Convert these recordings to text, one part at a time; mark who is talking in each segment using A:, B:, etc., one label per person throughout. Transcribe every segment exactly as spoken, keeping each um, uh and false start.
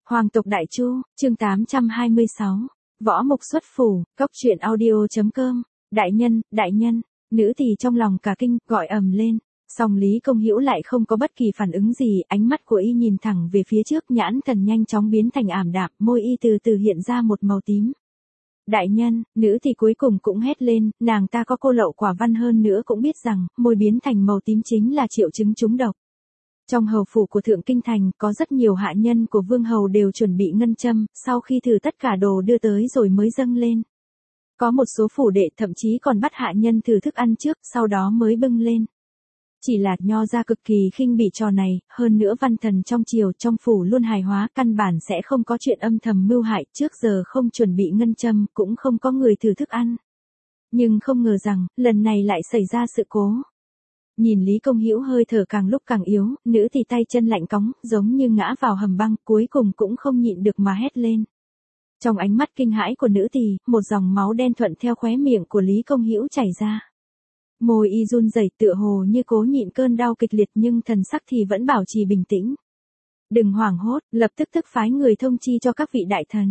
A: Hoàng tộc Đại Chu, chương tám trăm hai mươi sáu. Võ Mục xuất phủ, cốc truyện audio.com. Đại nhân, đại nhân, nữ tỳ trong lòng cả kinh, gọi ầm lên. Song Lý Công Hữu lại không có bất kỳ phản ứng gì, ánh mắt của y nhìn thẳng về phía trước, nhãn thần nhanh chóng biến thành ảm đạm, môi y từ từ hiện ra một màu tím. Đại nhân, nữ tỳ cuối cùng cũng hét lên, nàng ta có cô lậu quả văn hơn nữa cũng biết rằng, môi biến thành màu tím chính là triệu chứng trúng độc. Trong hầu phủ của Thượng Kinh Thành, có rất nhiều hạ nhân của vương hầu đều chuẩn bị ngân châm, sau khi thử tất cả đồ đưa tới rồi mới dâng lên. Có một số phủ đệ thậm chí còn bắt hạ nhân thử thức ăn trước, sau đó mới bưng lên. Chỉ là Nho gia cực kỳ khinh bỉ trò này, hơn nữa văn thần trong triều trong phủ luôn hài hóa, căn bản sẽ không có chuyện âm thầm mưu hại, trước giờ không chuẩn bị ngân châm, cũng không có người thử thức ăn. Nhưng không ngờ rằng, lần này lại xảy ra sự cố. Nhìn Lý Công Hữu hơi thở càng lúc càng yếu, nữ thì tay chân lạnh cóng, giống như ngã vào hầm băng, cuối cùng cũng không nhịn được mà hét lên. Trong ánh mắt kinh hãi của nữ thì, một dòng máu đen thuận theo khóe miệng của Lý Công Hữu chảy ra. Môi y run rẩy tựa hồ như cố nhịn cơn đau kịch liệt nhưng thần sắc thì vẫn bảo trì bình tĩnh. Đừng hoảng hốt, lập tức tức phái người thông chi cho các vị đại thần.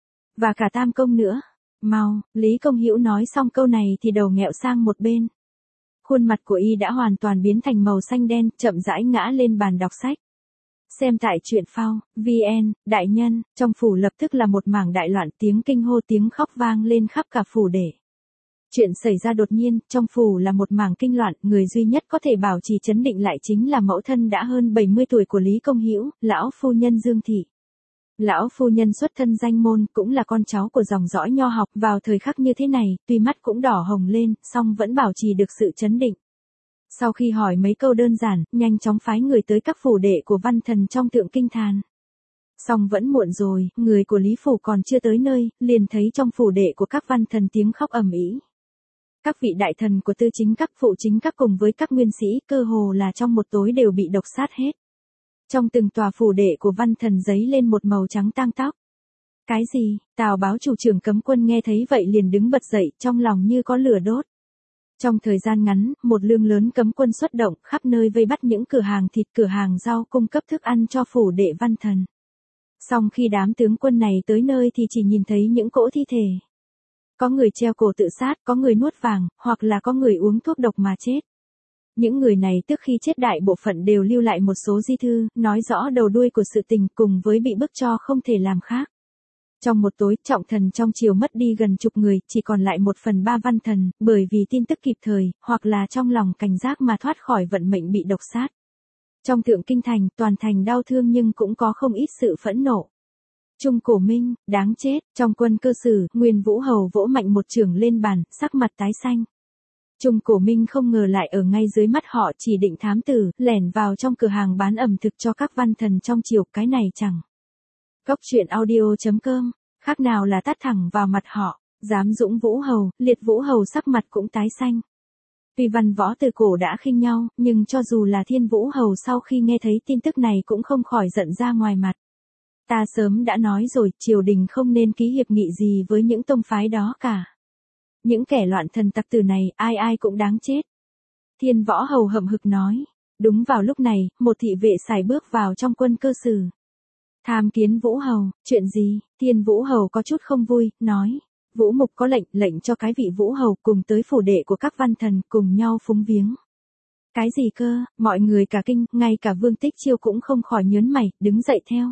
A: Và cả Tam Công nữa. Mau, Lý Công Hữu nói xong câu này thì đầu nghẹo sang một bên. Khuôn mặt của y đã hoàn toàn biến thành màu xanh đen, chậm rãi ngã lên bàn đọc sách. Xem tại truyện phao, vn, đại nhân, trong phủ lập tức là một mảng đại loạn, tiếng kinh hô tiếng khóc vang lên khắp cả phủ để. Chuyện xảy ra đột nhiên, trong phủ là một mảng kinh loạn, người duy nhất có thể bảo trì trấn định lại chính là mẫu thân đã hơn bảy mươi tuổi của Lý Công Hữu, lão phu nhân Dương Thị. Lão phu nhân xuất thân danh môn, cũng là con cháu của dòng dõi nho học, vào thời khắc như thế này, tuy mắt cũng đỏ hồng lên, song vẫn bảo trì được sự trấn định. Sau khi hỏi mấy câu đơn giản, nhanh chóng phái người tới các phủ đệ của văn thần trong Thượng Kinh Thành. Song vẫn muộn rồi, người của Lý phủ còn chưa tới nơi, liền thấy trong phủ đệ của các văn thần tiếng khóc ầm ĩ. Các vị đại thần của tư chính các phụ chính các cùng với các nguyên sĩ, cơ hồ là trong một tối đều bị độc sát hết. Trong từng tòa phủ đệ của văn thần giấy lên một màu trắng tang tóc. Cái gì? Tào Báo chủ trưởng cấm quân nghe thấy vậy liền đứng bật dậy, trong lòng như có lửa đốt. Trong thời gian ngắn, một lượng lớn cấm quân xuất động, khắp nơi vây bắt những cửa hàng thịt, cửa hàng rau cung cấp thức ăn cho phủ đệ văn thần. Song khi đám tướng quân này tới nơi thì chỉ nhìn thấy những cỗ thi thể. Có người treo cổ tự sát, có người nuốt vàng, hoặc là có người uống thuốc độc mà chết. Những người này trước khi chết đại bộ phận đều lưu lại một số di thư, nói rõ đầu đuôi của sự tình cùng với bị bức cho không thể làm khác. Trong một tối, trọng thần trong triều mất đi gần chục người, chỉ còn lại một phần ba văn thần, bởi vì tin tức kịp thời, hoặc là trong lòng cảnh giác mà thoát khỏi vận mệnh bị độc sát. Trong Thượng Kinh Thành, toàn thành đau thương nhưng cũng có không ít sự phẫn nộ. Trung Cổ Minh, đáng chết, trong quân cơ sử, Nguyên Vũ Hầu vỗ mạnh một chưởng lên bàn, sắc mặt tái xanh. Trung Cổ Minh không ngờ lại ở ngay dưới mắt họ chỉ định thám tử, lẻn vào trong cửa hàng bán ẩm thực cho các văn thần trong triều, cái này chẳng. Cốc truyện audio.com, khác nào là tát thẳng vào mặt họ, dám dũng Vũ Hầu, Liệt Vũ Hầu sắc mặt cũng tái xanh. Tuy văn võ từ cổ đã khinh nhau, nhưng cho dù là Thiên Vũ Hầu sau khi nghe thấy tin tức này cũng không khỏi giận ra ngoài mặt. Ta sớm đã nói rồi, triều đình không nên ký hiệp nghị gì với những tông phái đó cả. Những kẻ loạn thần tặc tử này, ai ai cũng đáng chết. Thiên Võ Hầu hậm hực nói. Đúng vào lúc này, một thị vệ xài bước vào trong quân cơ sử. Tham kiến Vũ Hầu, chuyện gì? Thiên Vũ Hầu có chút không vui, nói. Vũ Mục có lệnh, lệnh cho cái vị Vũ Hầu cùng tới phủ đệ của các văn thần cùng nhau phúng viếng. Cái gì cơ? Mọi người cả kinh, ngay cả Vương Tích Chiêu cũng không khỏi nhớn mày, đứng dậy theo.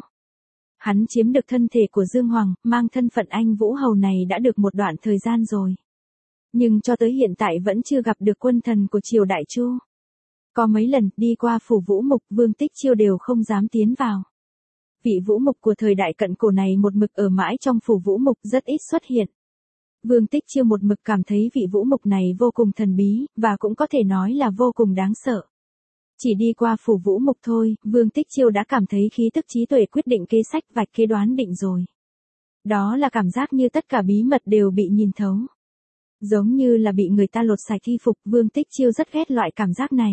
A: Hắn chiếm được thân thể của Dương Hoàng, mang thân phận anh Vũ Hầu này đã được một đoạn thời gian rồi. Nhưng cho tới hiện tại vẫn chưa gặp được quân thần của triều Đại Chu. Có mấy lần đi qua phủ Vũ Mục, Vương Tích Chiêu đều không dám tiến vào. Vị Vũ Mục của thời đại cận cổ này một mực ở mãi trong phủ Vũ Mục, rất ít xuất hiện. Vương Tích Chiêu một mực cảm thấy vị Vũ Mục này vô cùng thần bí, và cũng có thể nói là vô cùng đáng sợ. Chỉ đi qua phủ Vũ Mục thôi, Vương Tích Chiêu đã cảm thấy khí tức trí tuệ quyết định kế sách vạch kế đoán định rồi. Đó là cảm giác như tất cả bí mật đều bị nhìn thấu. Giống như là bị người ta lột sạch y phục, Vương Tích Chiêu rất ghét loại cảm giác này.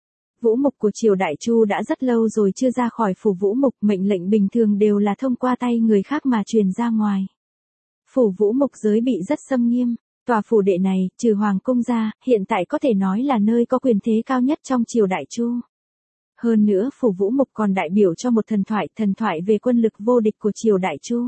A: Vũ Mục của triều Đại Chu đã rất lâu rồi chưa ra khỏi phủ Vũ Mục, mệnh lệnh bình thường đều là thông qua tay người khác mà truyền ra ngoài. Phủ Vũ Mục giới bị rất xâm nghiêm, tòa phủ đệ này, trừ Hoàng cung ra, hiện tại có thể nói là nơi có quyền thế cao nhất trong triều Đại Chu. Hơn nữa Phù Vũ Mục còn đại biểu cho một thần thoại, thần thoại về quân lực vô địch của triều Đại Chu.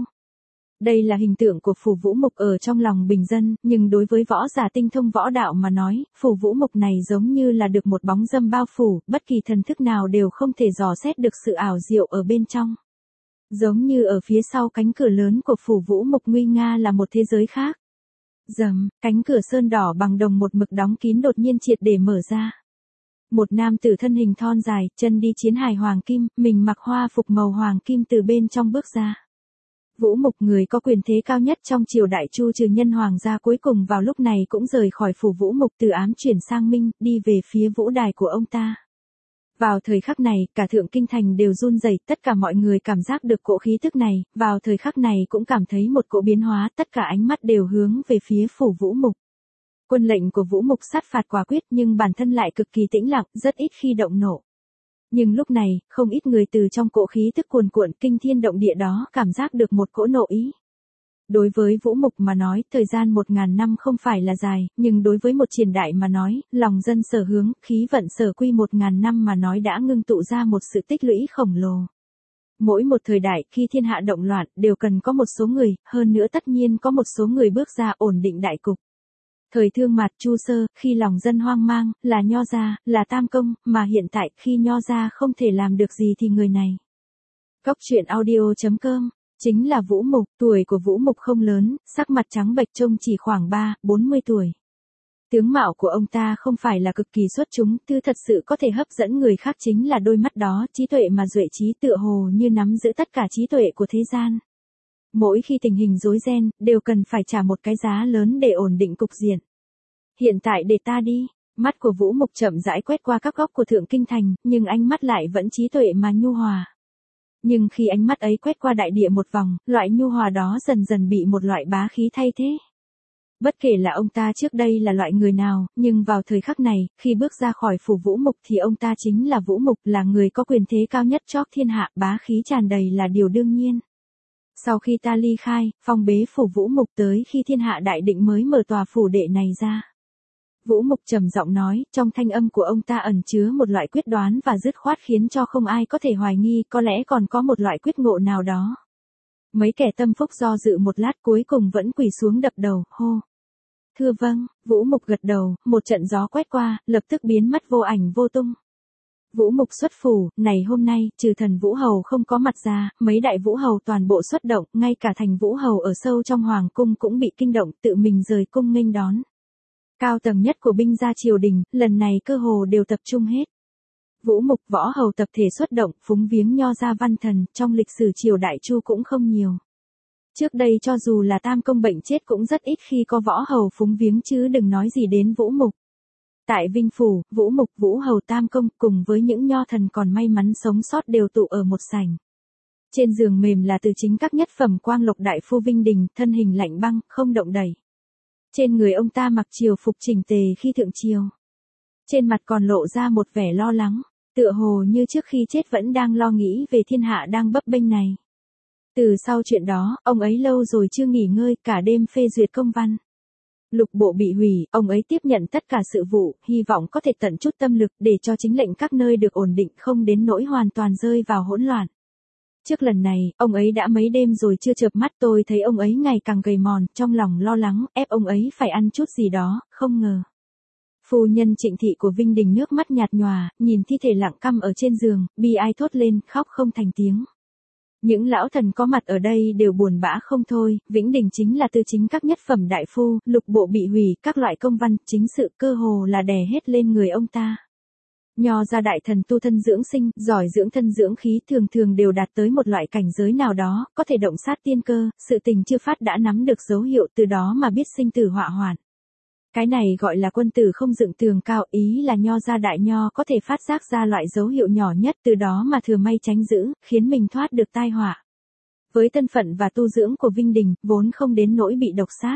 A: Đây là hình tượng của Phù Vũ Mục ở trong lòng bình dân, nhưng đối với võ giả tinh thông võ đạo mà nói, Phù Vũ Mục này giống như là được một bóng dâm bao phủ, bất kỳ thần thức nào đều không thể dò xét được sự ảo diệu ở bên trong. Giống như ở phía sau cánh cửa lớn của Phù Vũ Mục nguy nga là một thế giới khác. Rầm, cánh cửa sơn đỏ bằng đồng một mực đóng kín đột nhiên triệt để mở ra. Một nam tử thân hình thon dài, chân đi chiến hài hoàng kim, mình mặc hoa phục màu hoàng kim từ bên trong bước ra. Vũ Mục, người có quyền thế cao nhất trong triều Đại Chu trừ nhân hoàng gia, cuối cùng vào lúc này cũng rời khỏi phủ Vũ Mục, từ ám chuyển sang minh, đi về phía vũ đài của ông ta. Vào thời khắc này, cả thượng kinh thành đều run rẩy, tất cả mọi người cảm giác được cỗ khí tức này, vào thời khắc này cũng cảm thấy một cỗ biến hóa, tất cả ánh mắt đều hướng về phía phủ Vũ Mục. Quân lệnh của Vũ Mục sát phạt quả quyết nhưng bản thân lại cực kỳ tĩnh lặng, rất ít khi động nộ. Nhưng lúc này, không ít người từ trong cỗ khí tức cuồn cuộn kinh thiên động địa đó cảm giác được một cỗ nộ ý. Đối với Vũ Mục mà nói, thời gian một ngàn năm không phải là dài, nhưng đối với một triền đại mà nói, lòng dân sở hướng, khí vận sở quy một ngàn năm mà nói đã ngưng tụ ra một sự tích lũy khổng lồ. Mỗi một thời đại, khi thiên hạ động loạn, đều cần có một số người, hơn nữa tất nhiên có một số người bước ra ổn định đại cục. Thời Thương Mạt Chu Sơ, khi lòng dân hoang mang, là Nho gia, là Tam Công, mà hiện tại khi Nho gia không thể làm được gì thì người này. Góc truyện audio chấm com, chính là Vũ Mục, tuổi của Vũ Mục không lớn, sắc mặt trắng bệch trông chỉ khoảng ba, bốn mươi tuổi. Tướng mạo của ông ta không phải là cực kỳ xuất chúng, thứ thật sự có thể hấp dẫn người khác chính là đôi mắt đó, trí tuệ mà duệ trí tựa hồ như nắm giữ tất cả trí tuệ của thế gian. Mỗi khi tình hình rối ren, đều cần phải trả một cái giá lớn để ổn định cục diện. Hiện tại để ta đi, mắt của Vũ Mục chậm rãi quét qua các góc của thượng kinh thành, nhưng ánh mắt lại vẫn trí tuệ mà nhu hòa. Nhưng khi ánh mắt ấy quét qua đại địa một vòng, loại nhu hòa đó dần dần bị một loại bá khí thay thế. Bất kể là ông ta trước đây là loại người nào, nhưng vào thời khắc này, khi bước ra khỏi phủ Vũ Mục thì ông ta chính là Vũ Mục, là người có quyền thế cao nhất chóp thiên hạ, bá khí tràn đầy là điều đương nhiên. Sau khi ta ly khai, phong bế phủ Vũ Mục tới khi thiên hạ đại định mới mở tòa phủ đệ này ra. Vũ Mục trầm giọng nói, trong thanh âm của ông ta ẩn chứa một loại quyết đoán và dứt khoát khiến cho không ai có thể hoài nghi, có lẽ còn có một loại quyết ngộ nào đó. Mấy kẻ tâm phúc do dự một lát cuối cùng vẫn quỳ xuống đập đầu, hô. Thưa vâng, Vũ Mục gật đầu, một trận gió quét qua, lập tức biến mất vô ảnh vô tung. Vũ Mục xuất phủ, này hôm nay, trừ thần Vũ Hầu không có mặt ra, mấy đại Vũ Hầu toàn bộ xuất động, ngay cả thành Vũ Hầu ở sâu trong Hoàng cung cũng bị kinh động, tự mình rời cung nghênh đón. Cao tầng nhất của binh gia triều đình, lần này cơ hồ đều tập trung hết. Vũ Mục võ hầu tập thể xuất động, phúng viếng Nho gia văn thần, trong lịch sử triều Đại Chu cũng không nhiều. Trước đây cho dù là Tam Công bệnh chết cũng rất ít khi có võ hầu phúng viếng chứ đừng nói gì đến Vũ Mục. Tại Vinh Phủ, Vũ Mục, Vũ Hầu Tam Công cùng với những nho thần còn may mắn sống sót đều tụ ở một sảnh. Trên giường mềm là từ chính các nhất phẩm Quang Lộc đại phu Vinh Đình, thân hình lạnh băng, không động đẩy. Trên người ông ta mặc triều phục chỉnh tề khi thượng triều. Trên mặt còn lộ ra một vẻ lo lắng, tựa hồ như trước khi chết vẫn đang lo nghĩ về thiên hạ đang bấp bênh này. Từ sau chuyện đó, ông ấy lâu rồi chưa nghỉ ngơi, cả đêm phê duyệt công văn. Lục bộ bị hủy, ông ấy tiếp nhận tất cả sự vụ, hy vọng có thể tận chút tâm lực để cho chính lệnh các nơi được ổn định, không đến nỗi hoàn toàn rơi vào hỗn loạn. Trước lần này, ông ấy đã mấy đêm rồi chưa chợp mắt, tôi thấy ông ấy ngày càng gầy mòn, trong lòng lo lắng, ép ông ấy phải ăn chút gì đó, không ngờ. Phu nhân Trịnh Thị của Vinh Đình nước mắt nhạt nhòa, nhìn thi thể lặng căm ở trên giường, bi ai thốt lên, khóc không thành tiếng. Những lão thần có mặt ở đây đều buồn bã không thôi, Vĩnh Đình chính là tư chính các nhất phẩm đại phu, lục bộ bị hủy, các loại công văn, chính sự cơ hồ là đè hết lên người ông ta. Nho gia đại thần tu thân dưỡng sinh, giỏi dưỡng thân dưỡng khí, thường thường đều đạt tới một loại cảnh giới nào đó, có thể động sát tiên cơ, sự tình chưa phát đã nắm được dấu hiệu, từ đó mà biết sinh tử họa hoạn. Cái này gọi là quân tử không dựng tường cao, ý là nho gia đại nho có thể phát giác ra loại dấu hiệu nhỏ nhất, từ đó mà thừa may tránh giữ, khiến mình thoát được tai họa. Với thân phận và tu dưỡng của Vinh Đình, vốn không đến nỗi bị độc sát.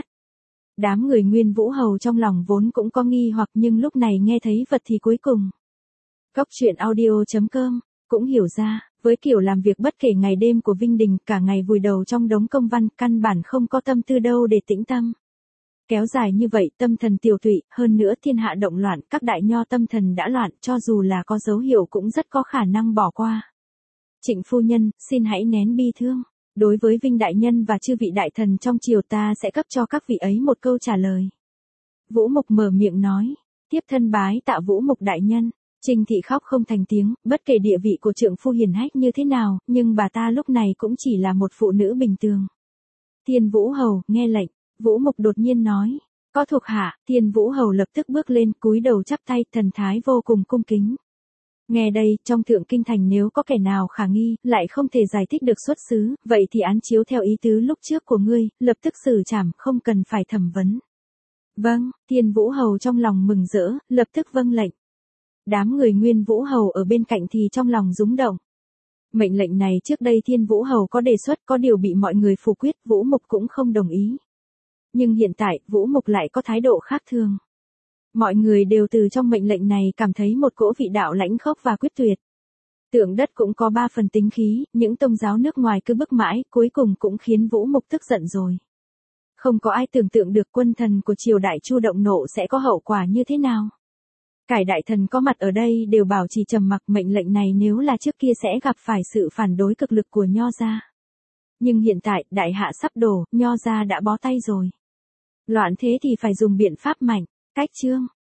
A: Đám người Nguyên Vũ Hầu trong lòng vốn cũng có nghi hoặc, nhưng lúc này nghe thấy vật thì cuối cùng. Góc truyện audio chấm com cũng hiểu ra, với kiểu làm việc bất kể ngày đêm của Vinh Đình, cả ngày vùi đầu trong đống công văn, căn bản không có tâm tư đâu để tĩnh tâm. Kéo dài như vậy tâm thần tiều tụy, hơn nữa thiên hạ động loạn, các đại nho tâm thần đã loạn, cho dù là có dấu hiệu cũng rất có khả năng bỏ qua. Trịnh phu nhân, xin hãy nén bi thương. Đối với Vinh đại nhân và chư vị đại thần trong triều ta sẽ cấp cho các vị ấy một câu trả lời. Vũ Mục mở miệng nói, tiếp thân bái tạ Vũ Mục đại nhân. Trình thị khóc không thành tiếng, bất kể địa vị của trượng phu hiển hách như thế nào, nhưng bà ta lúc này cũng chỉ là một phụ nữ bình thường. Thiên Vũ Hầu, nghe lệnh, Vũ Mục đột nhiên nói, có thuộc hạ. Thiên Vũ Hầu lập tức bước lên, cúi đầu chắp tay, thần thái vô cùng cung kính. Nghe đây, trong thượng kinh thành nếu có kẻ nào khả nghi, lại không thể giải thích được xuất xứ, vậy thì án chiếu theo ý tứ lúc trước của ngươi, lập tức xử trảm, không cần phải thẩm vấn. Vâng, Thiên Vũ Hầu trong lòng mừng rỡ, lập tức vâng lệnh. Đám người Nguyên Vũ Hầu ở bên cạnh thì trong lòng rúng động. Mệnh lệnh này trước đây Thiên Vũ Hầu có đề xuất, có điều bị mọi người phủ quyết, Vũ Mục cũng không đồng ý. Nhưng hiện tại, Vũ Mục lại có thái độ khác thường. Mọi người đều từ trong mệnh lệnh này cảm thấy một cỗ vị đạo lãnh khốc và quyết tuyệt. Tượng đất cũng có ba phần tính khí, những tông giáo nước ngoài cứ bức mãi, cuối cùng cũng khiến Vũ Mục tức giận rồi. Không có ai tưởng tượng được quân thần của triều đại Chu động nộ sẽ có hậu quả như thế nào. Cải đại thần có mặt ở đây đều bảo trì trầm mặc, mệnh lệnh này nếu là trước kia sẽ gặp phải sự phản đối cực lực của Nho gia. Nhưng hiện tại, đại hạ sắp đổ, Nho gia đã bó tay rồi. Loạn thế thì phải dùng biện pháp mạnh, cách chương.